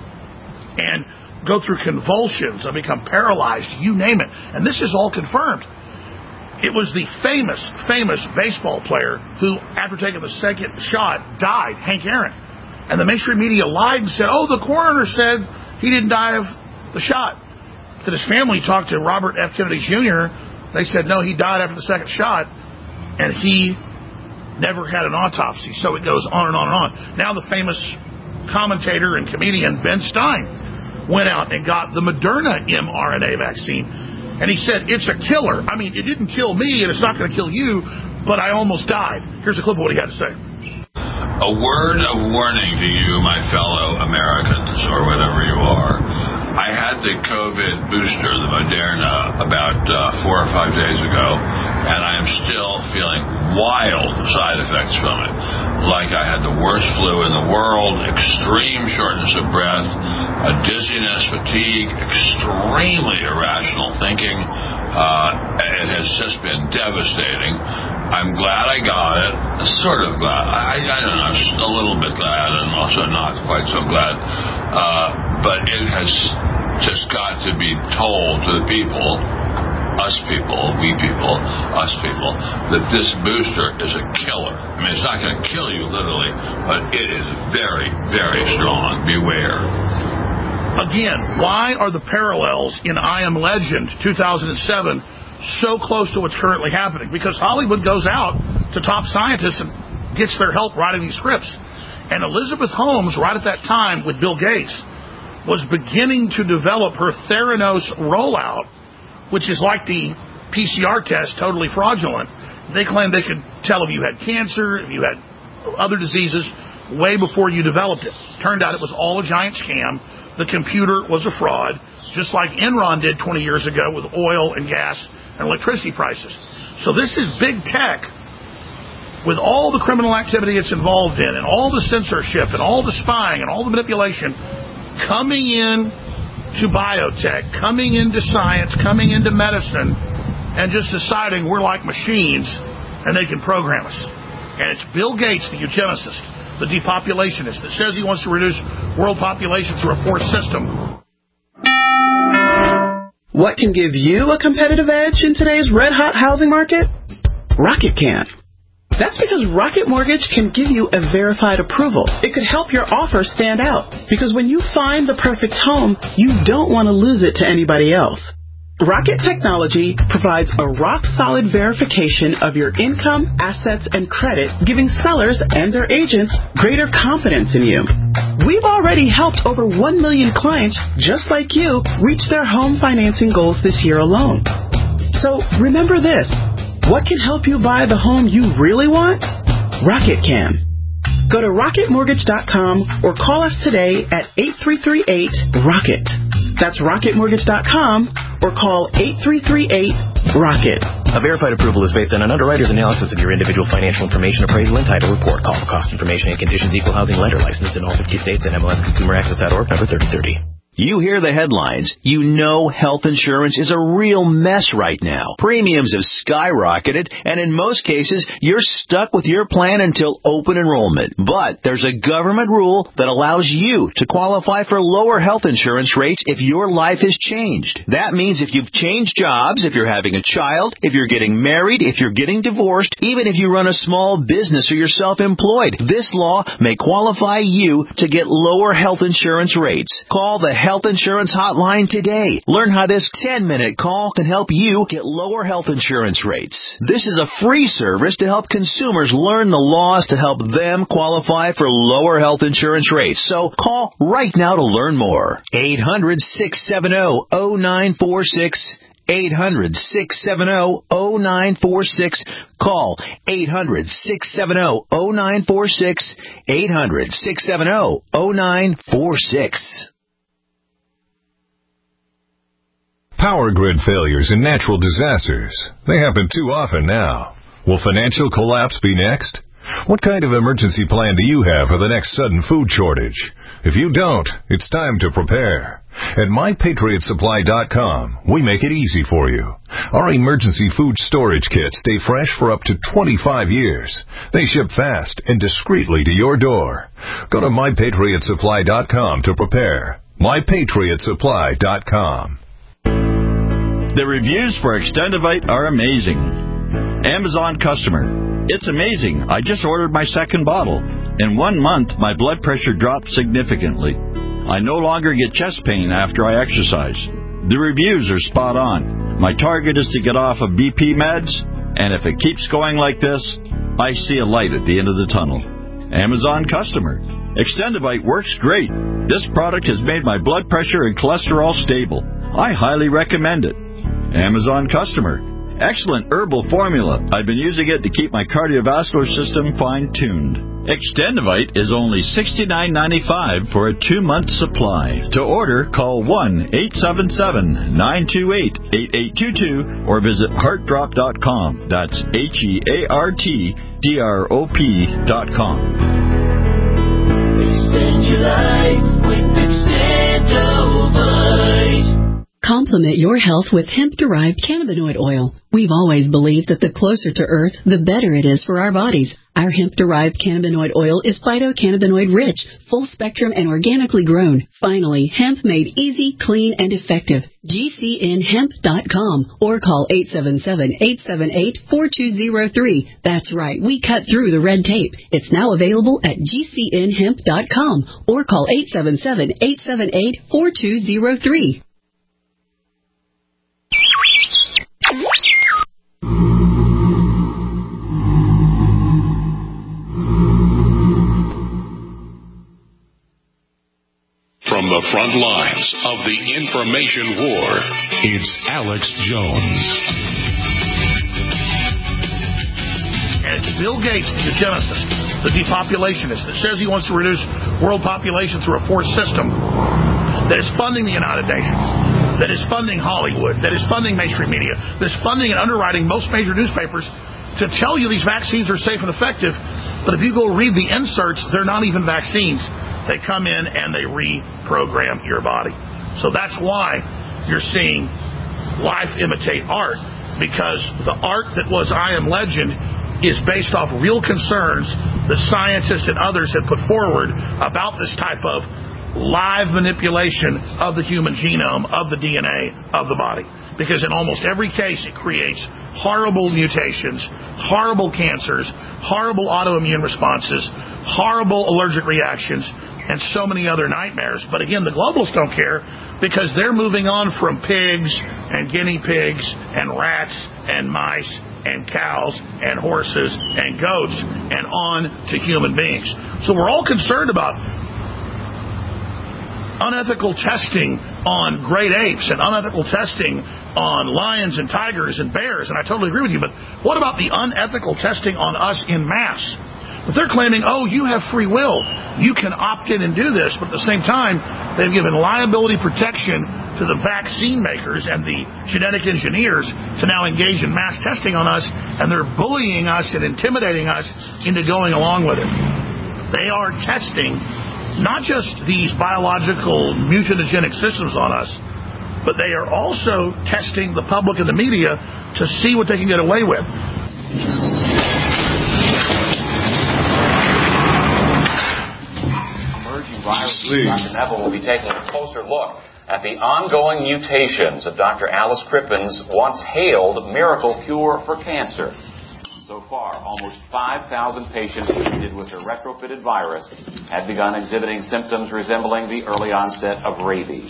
and go through convulsions and become paralyzed, you name it. And this is all confirmed. It was the famous baseball player who, after taking the second shot, died, Hank Aaron. And the mainstream media lied and said, oh, the coroner said he didn't die of the shot. That his family talked to Robert F. Kennedy Jr., they said, no, he died after the second shot, and he never had an autopsy. So it goes on and on and on. Now the famous commentator and comedian Ben Stein went out and got the Moderna mRNA vaccine, and he said, it's a killer. I mean, it didn't kill me, and it's not going to kill you, but I almost died. Here's a clip of what he had to say. A word of warning to you, my fellow Americans, or whatever you are. I had the COVID booster, the Moderna, about 4 or 5 days ago, and I am still feeling wild side effects from it. Like I had the worst flu in the world, extreme shortness of breath, dizziness, fatigue, extremely irrational thinking. It has just been devastating. I'm glad I got it. Sort of glad. I don't know, a little bit glad and also not quite so glad. But it has just got to be told to the people, us people, we people, us people, that this booster is a killer. I mean, it's not going to kill you literally, but it is very, very strong. Beware. Again, why are the parallels in I Am Legend 2007 so close to what's currently happening? Because Hollywood goes out to top scientists and gets their help writing these scripts. And Elizabeth Holmes, right at that time with Bill Gates, was beginning to develop her Theranos rollout, which is like the PCR test, totally fraudulent. They claimed they could tell if you had cancer, if you had other diseases, way before you developed it. Turned out it was all a giant scam. The computer was a fraud, just like Enron did 20 years ago with oil and gas and electricity prices. So this is big tech with all the criminal activity it's involved in and all the censorship and all the spying and all the manipulation coming in to biotech, coming into science, coming into medicine, and just deciding we're like machines and they can program us. And it's Bill Gates, the eugenicist, the depopulationist, that says he wants to reduce world population through a forced system. What can give you a competitive edge in today's red-hot housing market? Rocket can. That's because Rocket Mortgage can give you a verified approval. It could help your offer stand out, because when you find the perfect home, you don't want to lose it to anybody else. Rocket Technology provides a rock-solid verification of your income, assets, and credit, giving sellers and their agents greater confidence in you. We've already helped over 1 million clients just like you reach their home financing goals this year alone. So remember this. What can help you buy the home you really want? Rocket can. Go to rocketmortgage.com or call us today at 8338-ROCKET. That's rocketmortgage.com or call 8338-ROCKET. A verified approval is based on an underwriter's analysis of your individual financial information, appraisal, and title report. Call for cost information and conditions. Equal housing lender licensed in all 50 states and MLSConsumerAccess.org number 3030. You hear the headlines. You know health insurance is a real mess right now. Premiums have skyrocketed, and in most cases, you're stuck with your plan until open enrollment. But there's a government rule that allows you to qualify for lower health insurance rates if your life has changed. That means if you've changed jobs, if you're having a child, if you're getting married, if you're getting divorced, even if you run a small business or you're self-employed, this law may qualify you to get lower health insurance rates. Call the Health Insurance Hotline today. Learn how this 10-minute call can help you get lower health insurance rates. This is a free service to help consumers learn the laws to help them qualify for lower health insurance rates. So call right now to learn more. 800-670-0946. 800-670-0946. Call 800-670-0946. 800-670-0946. Power grid failures and natural disasters. They happen too often now. Will financial collapse be next? What kind of emergency plan do you have for the next sudden food shortage? If you don't, it's time to prepare. At MyPatriotSupply.com, we make it easy for you. Our emergency food storage kits stay fresh for up to 25 years. They ship fast and discreetly to your door. Go to MyPatriotSupply.com to prepare. MyPatriotSupply.com. The reviews for Extendivite are amazing. Amazon customer. It's amazing. I just ordered my second bottle. In 1 month, my blood pressure dropped significantly. I no longer get chest pain after I exercise. The reviews are spot on. My target is to get off of BP meds, and if it keeps going like this, I see a light at the end of the tunnel. Amazon customer. Extendivite works great. This product has made my blood pressure and cholesterol stable. I highly recommend it. Amazon customer. Excellent herbal formula. I've been using it to keep my cardiovascular system fine-tuned. Extendivite is only $69.95 for a 2-month supply. To order, call 1-877-928-8822 or visit heartdrop.com. That's HEARTDROP.com. Extend your life with Extendivite. Complement your health with hemp-derived cannabinoid oil. We've always believed that the closer to Earth, the better it is for our bodies. Our hemp-derived cannabinoid oil is phytocannabinoid-rich, full-spectrum, and organically grown. Finally, hemp made easy, clean, and effective. GCNhemp.com or call 877-878-4203. That's right, we cut through the red tape. It's now available at GCNhemp.com or call 877-878-4203. From the front lines of the information war, it's Alex Jones. And it's Bill Gates, the geneticist, the depopulationist, that says he wants to reduce world population through a fourth system that is funding the United Nations, that is funding Hollywood, that is funding mainstream media, that is funding and underwriting most major newspapers to tell you these vaccines are safe and effective. But if you go read the inserts, they're not even vaccines. They come in and they reprogram your body. So that's why you're seeing life imitate art, because the art that was I Am Legend is based off real concerns that scientists and others have put forward about this type of live manipulation of the human genome, of the DNA of the body. Because in almost every case, it creates horrible mutations, horrible cancers, horrible autoimmune responses, horrible allergic reactions, and so many other nightmares. But again, the globalists don't care, because they're moving on from pigs and guinea pigs and rats and mice and cows and horses and goats and on to human beings. So we're all concerned about unethical testing on great apes and unethical testing on lions and tigers and bears, and I totally agree with you, but what about the unethical testing on us in mass? But they're claiming, oh, you have free will. You can opt in and do this. But at the same time, they've given liability protection to the vaccine makers and the genetic engineers to now engage in mass testing on us, and they're bullying us and intimidating us into going along with it. They are testing not just these biological mutagenic systems on us, but they are also testing the public and the media to see what they can get away with. Emerging viruses, Dr. Neville will be taking a closer look at the ongoing mutations of Dr. Alice Crippen's once hailed miracle cure for cancer. So far, almost 5,000 patients treated with her retrofitted virus had begun exhibiting symptoms resembling the early onset of rabies.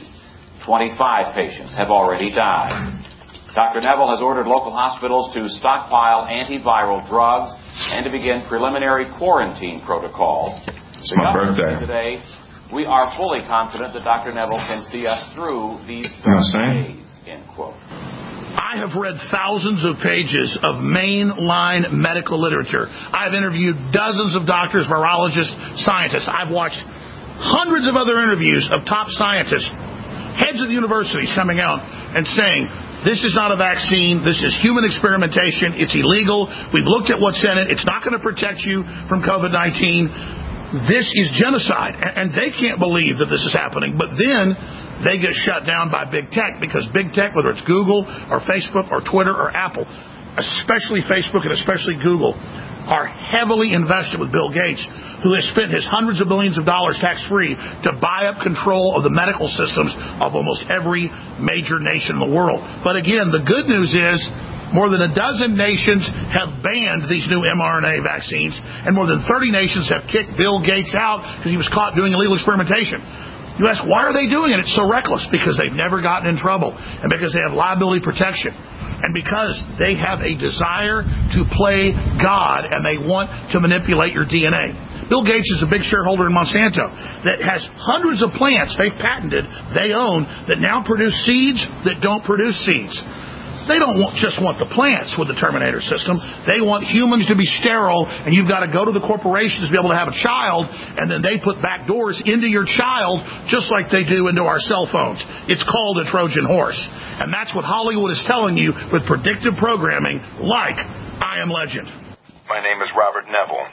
25 patients have already died. Dr. Neville has ordered local hospitals to stockpile antiviral drugs and to begin preliminary quarantine protocols. It's my birthday today. We are fully confident that Dr. Neville can see us through these dark days, end quote. I have read thousands of pages of mainline medical literature. I've interviewed dozens of doctors, virologists, scientists. I've watched hundreds of other interviews of top scientists, heads of universities coming out and saying, this is not a vaccine. This is human experimentation. It's illegal. We've looked at what's in it. It's not going to protect you from COVID-19. This is genocide. And they can't believe that this is happening. But then they get shut down by big tech, because big tech, whether it's Google or Facebook or Twitter or Apple, especially Facebook and especially Google, are heavily invested with Bill Gates, who has spent his hundreds of billions of dollars tax-free to buy up control of the medical systems of almost every major nation in the world. But again, the good news is more than a dozen nations have banned these new mRNA vaccines, and more than 30 nations have kicked Bill Gates out because he was caught doing illegal experimentation. You ask, why are they doing it? It's so reckless. Because they've never gotten in trouble, and because they have liability protection, and because they have a desire to play God, and they want to manipulate your DNA. Bill Gates is a big shareholder in Monsanto that has hundreds of plants they've patented, they own, that now produce seeds that don't produce seeds. They don't just want the plants with the Terminator system. They want humans to be sterile, and you've got to go to the corporations to be able to have a child, and then they put back doors into your child just like they do into our cell phones. It's called a Trojan horse. And that's what Hollywood is telling you with predictive programming like I Am Legend. My name is Robert Neville.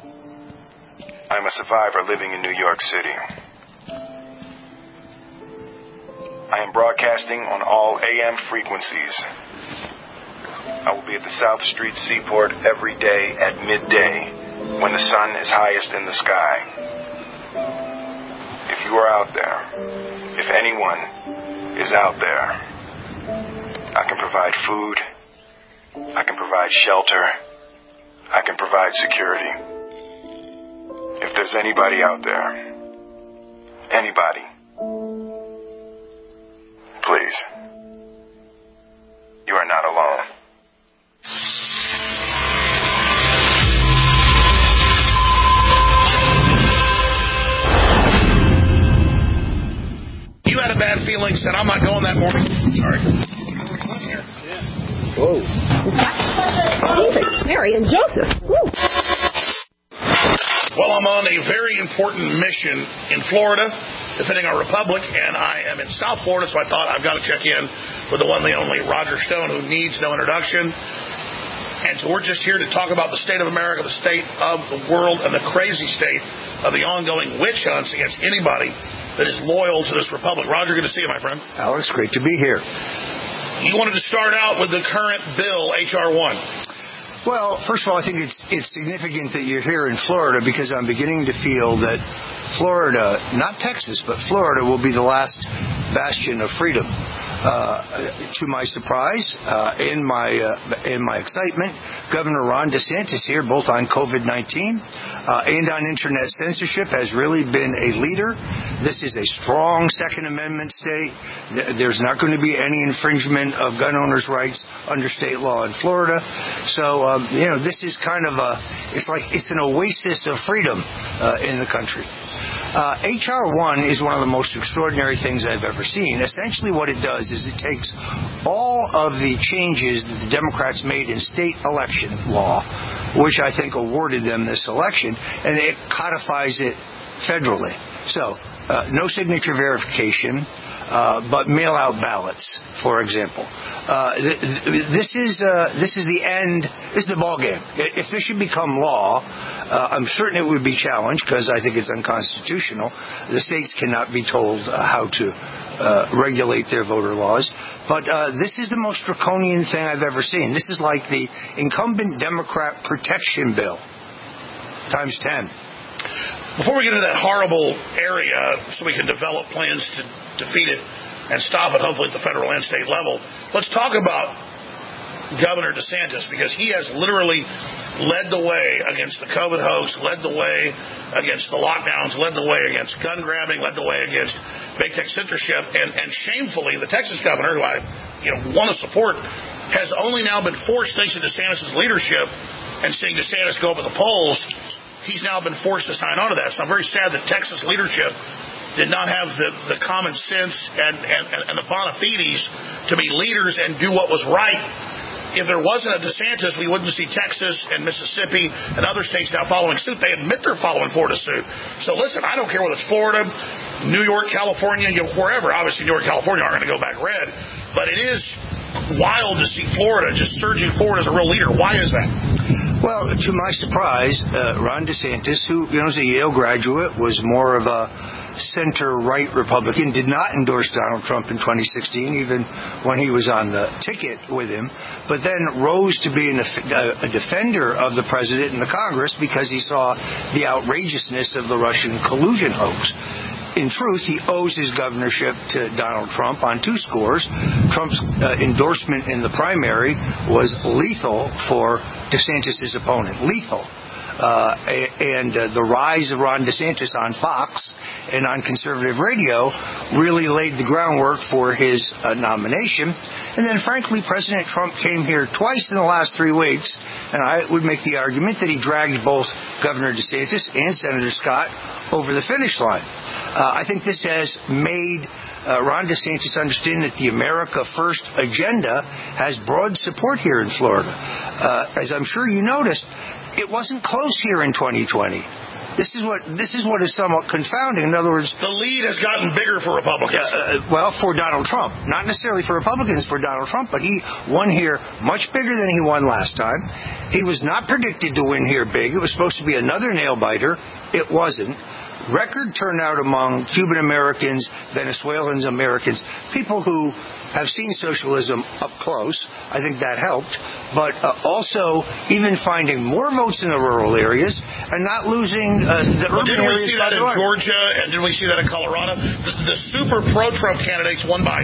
I'm a survivor living in New York City. I am broadcasting on all AM frequencies. I will be at the South Street Seaport every day at midday when the sun is highest in the sky. If you are out there, if anyone is out there, I can provide food, I can provide shelter, I can provide security. If there's anybody out there, anybody, please, you are not alone. You had a bad feeling, said, I'm not going that morning. Sorry. Whoa. Mary and Joseph. Woo. Well, I'm on a very important mission in Florida, defending our republic, and I am in South Florida, so I thought I've got to check in with the one, the only Roger Stone, who needs no introduction. And so we're just here to talk about the state of America, the state of the world, and the crazy state of the ongoing witch hunts against anybody that is loyal to this republic. Roger, good to see you, my friend. Alex, great to be here. You wanted to start out with the current bill, H.R. 1. Well, first of all, I think it's significant that you're here in Florida, because I'm beginning to feel that Florida, not Texas, but Florida will be the last bastion of freedom. To my surprise, in my excitement, Governor Ron DeSantis here, both on COVID-19 and on internet censorship, has really been a leader. This is a strong Second Amendment state. There's not going to be any infringement of gun owners' rights under state law in Florida. So, this is kind of it's an oasis of freedom in the country. H.R. 1 is one of the most extraordinary things I've ever seen. Essentially what it does is it takes all of the changes that the Democrats made in state election law, which I think awarded them this election, and it codifies it federally. So, no signature verification, but mail-out ballots, for example. This is the end. This is the ball game. If this should become law, I'm certain it would be challenged because I think it's unconstitutional. The states cannot be told how to regulate their voter laws. But this is the most draconian thing I've ever seen. This is like the incumbent Democrat protection bill times 10. Before we get into that horrible area so we can develop plans to defeat it and stop it, hopefully at the federal and state level, let's talk about Governor DeSantis, because he has literally led the way against the COVID hoax, led the way against the lockdowns, led the way against gun grabbing, led the way against big tech censorship, and shamefully, the Texas governor, who I want to support, has only now been forced, thanks to DeSantis' leadership and seeing DeSantis go up at the polls, he's now been forced to sign on to that. So I'm very sad that Texas leadership did not have the common sense and the bona fides to be leaders and do what was right. If there wasn't a DeSantis, we wouldn't see Texas and Mississippi and other states now following suit. They admit they're following Florida suit. So listen, I don't care whether it's Florida, New York, California, wherever. Obviously, New York, California aren't going to go back red. But it is wild to see Florida just surging forward as a real leader. Why is that? Well, to my surprise, Ron DeSantis, who is a Yale graduate, was more of a center-right Republican, did not endorse Donald Trump in 2016, even when he was on the ticket with him, but then rose to being a defender of the president and the Congress because he saw the outrageousness of the Russian collusion hoax. In truth, he owes his governorship to Donald Trump on two scores. Trump's endorsement in the primary was lethal for DeSantis' opponent. Lethal. And the rise of Ron DeSantis on Fox and on conservative radio really laid the groundwork for his nomination. And then, frankly, President Trump came here twice in the last 3 weeks, and I would make the argument that he dragged both Governor DeSantis and Senator Scott over the finish line. I think this has made Ron DeSantis understand that the America First agenda has broad support here in Florida. As I'm sure you noticed, it wasn't close here in 2020. This is what is somewhat confounding. In other words, the lead has gotten bigger for Republicans. For Donald Trump, not necessarily for Republicans, for Donald Trump, but he won here much bigger than he won last time. He was not predicted to win here big. It was supposed to be another nail biter. It wasn't. Record turnout among Cuban Americans, Venezuelans Americans, people who have seen socialism up close. I think that helped. But also even finding more votes in the rural areas and not losing the urban areas. Didn't we see that in Georgia and didn't we see that in Colorado? The super pro-Trump candidates won by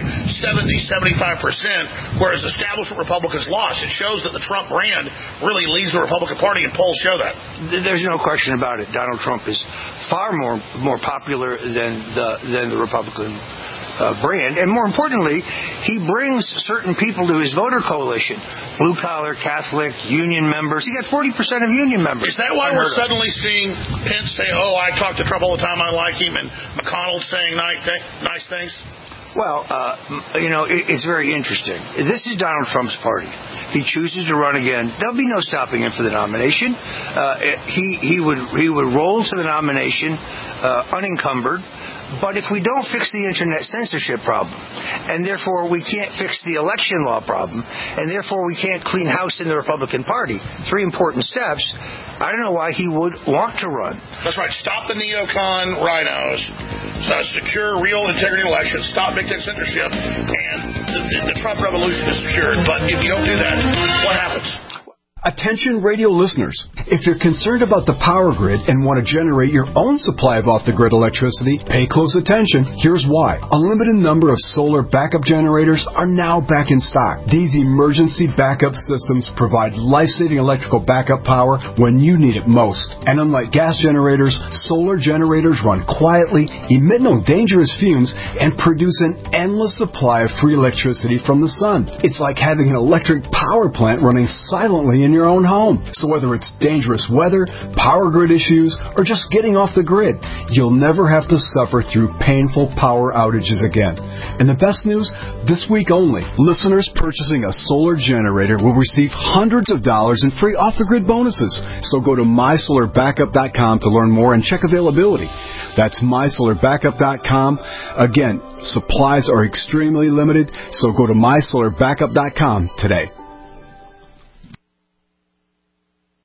70-75%, whereas establishment Republicans lost. It shows that the Trump brand really leads the Republican Party, and polls show that. There's no question about it. Donald Trump is far more popular than the Republican brand. And more importantly, he brings certain people to his voter coalition. Blue-collar, Catholic, union members. He got 40% of union members. Is that why we're suddenly seeing Pence say, I talk to Trump all the time, I like him, and McConnell saying nice things? Well, it's very interesting. This is Donald Trump's party. He chooses to run again. There'll be no stopping him for the nomination. He would roll to the nomination unencumbered. But if we don't fix the internet censorship problem, and therefore we can't fix the election law problem, and therefore we can't clean house in the Republican Party, 3 important steps, I don't know why he would want to run. That's right. Stop the neocon rhinos, secure real integrity elections, stop big tech censorship, and the Trump revolution is secured. But if you don't do that, what happens? Attention radio listeners, if you're concerned about the power grid and want to generate your own supply of off-the-grid electricity, pay close attention. Here's why. A limited number of solar backup generators are now back in stock. These emergency backup systems provide life-saving electrical backup power when you need it most. And unlike gas generators, solar generators run quietly, emit no dangerous fumes, and produce an endless supply of free electricity from the sun. It's like having an electric power plant running silently in your own home. So whether it's dangerous weather, power grid issues, or just getting off the grid, you'll never have to suffer through painful power outages again. And the best news, this week only, listeners purchasing a solar generator will receive hundreds of dollars in free off-the-grid bonuses. So go to mysolarbackup.com to learn more and check availability. That's mysolarbackup.com. Again, supplies are extremely limited, so go to mysolarbackup.com today.